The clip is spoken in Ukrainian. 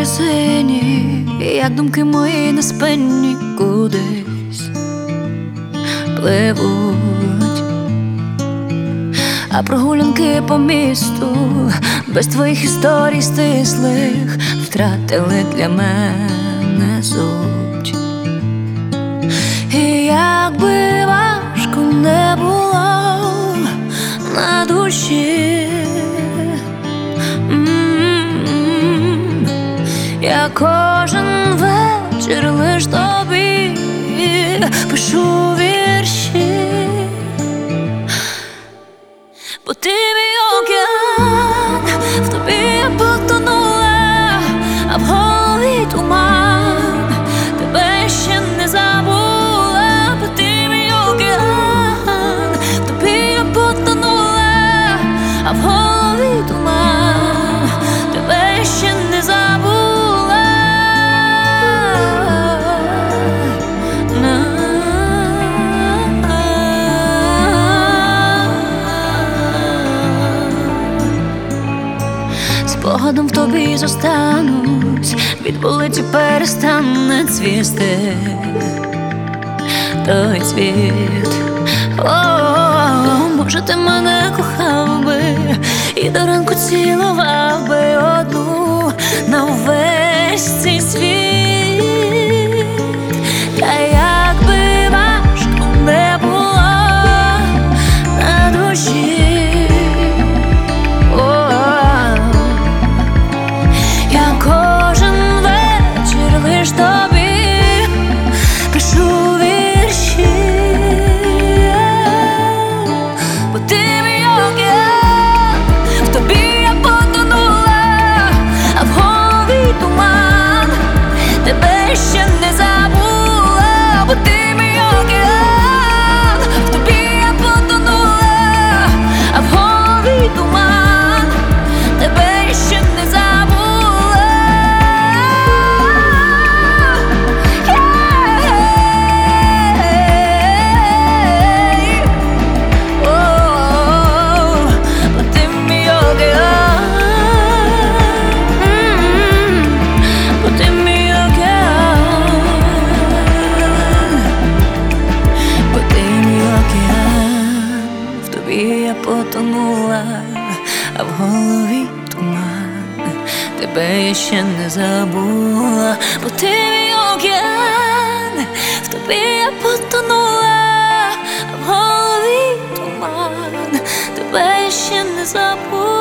сині, як думки мої неспинні кудись пливуть, а прогулянки по місту без твоїх історій стислих втратили для мене суть. І як би важко не було на душі, я кожен вечір лиш тобі пишу вірші, бо ти мій океан, в тобі я потонула, а в голові туман, тебе ще не забула, бо ти мій океан, в тобі я потонула, а в голові туман, тебе ще не забула. Спогадом в тобі зостанусь, від болиті перестане цвісти той цвіт. Може, ти мене кохав би і до ранку цілував би одну на увесь цей світ. Та як би важко не було на душі, кожен вечір лиш тобі пишу вірші, бо ти мій океан, в тобі я потонула, а в голові туман, тебе ще не забула, бо ти мій океан, в тобі я потонула, а в голові туман, тебе ще не забула. Я потонула, а в голові туман, тебе я ще не забула, бо ти мій океан, в тобі я потонула, а в голові туман, тебе я ще не забула.